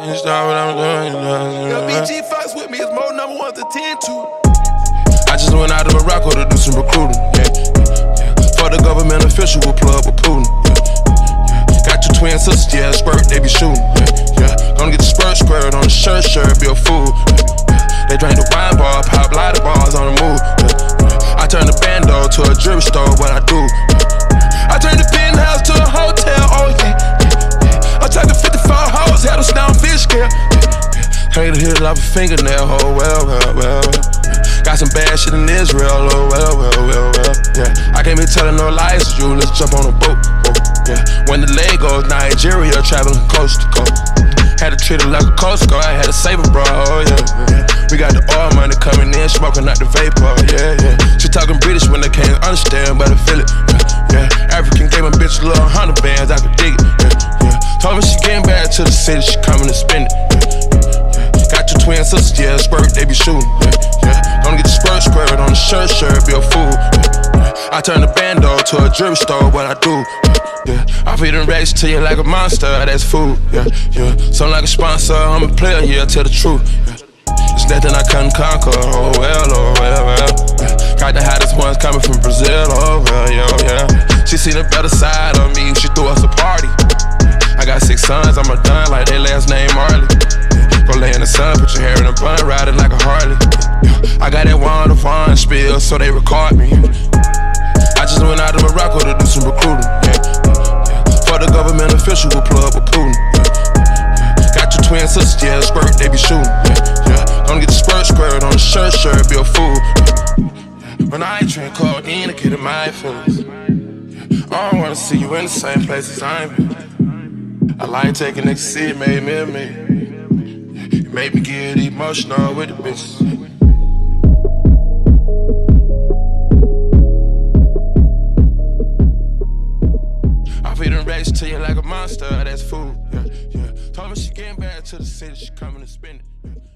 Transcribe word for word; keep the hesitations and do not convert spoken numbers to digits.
You stop what I'm doing, you know. Yo, B G Fox with me, it's more number one to ten to. I just went out to Morocco to do some recruiting, yeah, yeah, yeah. For the government official with plug with Putin, yeah, yeah, yeah. Got your twin sisters, yeah, spurt, they be shooting, yeah, yeah. Gonna get the spurt squared on the shirt, shirt, be a fool, yeah, yeah. They drink the wine bar, pop lighter bars on the move, yeah, yeah. I turn the bando to a jewelry store, what I do, yeah, yeah. I turn the penthouse to a hotel, oh yeah, yeah, yeah. I'm talking fifty-four hoes, had them down fish scale, yeah, yeah. Hate to hit it off a fingernail, oh well, well, well, well. Got some bad shit in Israel, oh well, well, well, well, yeah. I can't be telling no lies to you, let's jump on a boat, oh, yeah. When the leg goes Nigeria, traveling coast to coast. Had to treat her like a coast guard, I had to save her, bro, oh yeah, yeah. We got the oil money coming in, smoking out the vapor, yeah, yeah. She talking British when they can't understand, but I feel it, yeah, yeah. African gave my bitch a little hundred bands, I could dig it, yeah, yeah. Told me she getting back to the city, she coming to spend it, yeah, yeah. Got your twin sisters, yeah, spurt, they be shooting, yeah, yeah. Gonna get the spurt squared on the shirt, shirt, be a fool, yeah, yeah. I turn the bando to a jewelry store, what I do, yeah, yeah. I feed them racks to you like a monster, that's food, yeah, yeah. Sound like a sponsor, I'm a player, yeah, tell the truth, yeah. It's nothing I couldn't conquer, oh well, oh well, well, yeah. Got the hottest ones coming from Brazil, oh well, yeah, yeah. She seen the better side of me, she threw us a party. I got six sons, I'm a done like their last name Marley. Yeah. Go lay in the sun, put your hair in a bun, riding like a Harley. Yeah. I got that Wanda Vaughn spill, so they record me. I just went out to Morocco to do some recruiting. Yeah. Yeah. For the government official with plug with Putin. Yeah. Yeah. Got your twin sisters, yeah, spurt, they be shooting. Yeah. Yeah. Gonna get the spurt squared on the shirt, shirt, be a fool. Yeah. When I ain't drink codeine to get in my feelings. Yeah. I don't wanna see you in the same place as I'm in. I like taking ecstasy, it made me a me. It made me get emotional with the bitches. I feed them racks to you like a monster, that's food. Yeah, yeah. Told me she getting back to the city, she coming to spend it. Yeah.